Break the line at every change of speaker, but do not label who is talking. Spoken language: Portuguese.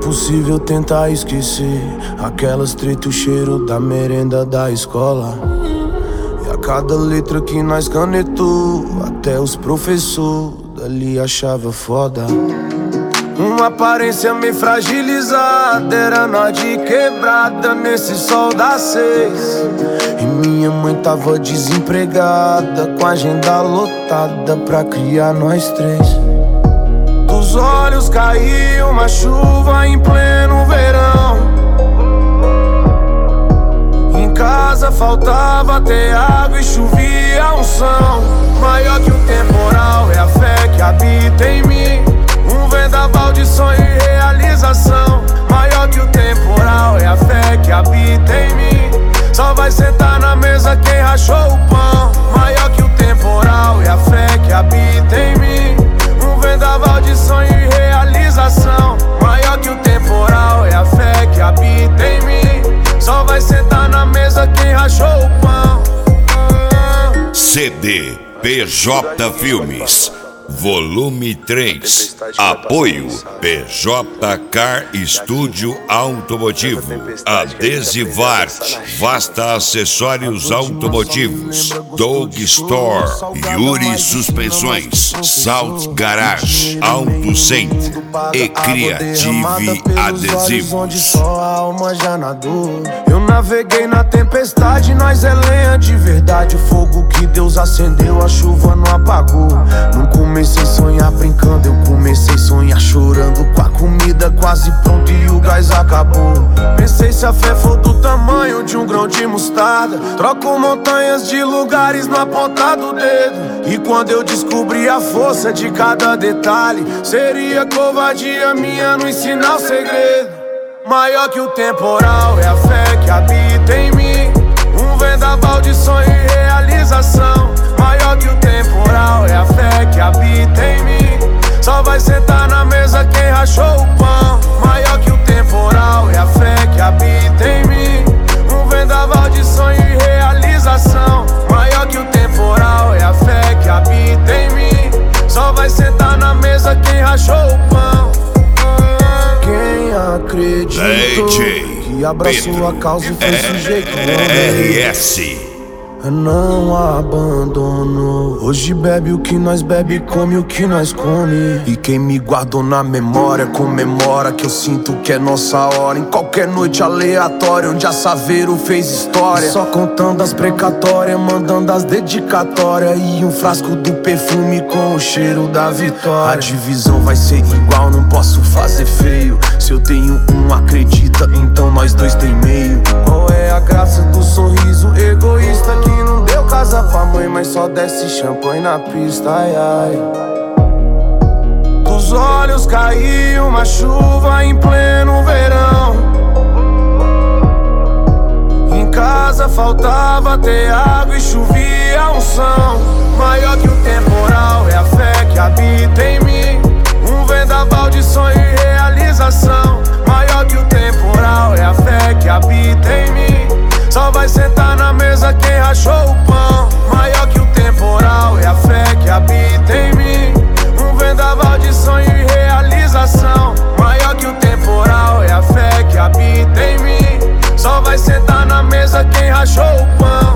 impossível tentar esquecer aquelas treta, o cheiro da merenda da escola. E a cada letra que nós canetou, até os professores dali achava foda. Uma aparência meio fragilizada, era nós de quebrada nesse sol das 6. E minha mãe tava desempregada, com a agenda lotada pra criar nós 3. Dos olhos caiu uma chuva em pleno verão. Em casa faltava ter água e chovia unção. Maior que o temporal é a fé que habita em mim. Um vendaval de sonho e realização. Maior que o temporal é a fé que habita em mim. Só vai sentar na mesa quem rachou o pão. Maior que o temporal é a fé que habita em mim. Um vendaval de sonho e realização. Maior que o temporal é a fé que habita em mim. Só vai sentar na mesa quem rachou o pão.
CD PJ Filmes Volume 3. Apoio PJ Car Estúdio Automotivo, Adesivart, Vasta Acessórios Automotivos, Dog Store, Yuri Suspensões, Salt Garage, Auto Center e Creative Adesivos.
Eu naveguei na tempestade, nós é lenha de verdade. O fogo que Deus acendeu, a chuva não apagou. Não comecei a sonhar brincando, eu comecei a sonhar chorando, com a comida quase pronta e o gás acabou. Pensei se a fé for do tamanho de um grão de mostarda, troco montanhas de lugares na ponta do dedo. E quando eu descobri a força de cada detalhe, seria covardia minha não ensinar o segredo. Maior que o temporal é a fé que habita em mim. Um vendaval de sonho e realização. Maior que o temporal é a fé que habita em mim. Só vai sentar na mesa quem rachou o pão. Maior que o temporal é a fé que habita em mim. Um vendaval de sonho e realização. Maior que o temporal é a fé que habita em mim. Só vai sentar na mesa quem rachou o pão. Quem acreditou que abraçou a causa e foi sujeito
RS
não abandonou. Hoje bebe o que nós bebe, come o que nós come. E quem me guardou na memória comemora que eu sinto que é nossa hora. Em qualquer noite aleatória onde a Saveiro fez história, só contando as precatórias, mandando as dedicatórias e um frasco do perfume com o cheiro da vitória. A divisão vai ser igual, não posso fazer feio. Se eu tenho um, acredita, então nós dois tem meio. Qual é a graça do sorriso egoísta que não deu casa pra mãe, mas só desce champanhe na pista, ai ai. Dos olhos caiu uma chuva em pleno verão. Em casa faltava ter água e chovia unção. Maior que o temporal é a fé que habita em mim. Um vendaval de sonho e realização. Maior que o temporal é a fé que habita em mim. Só vai sentar na mesa quem rachou o pão. Maior que o temporal é a fé que habita em mim. Um vendaval de sonho e realização. Maior que o temporal é a fé que habita em mim. Só vai sentar na mesa quem rachou o pão.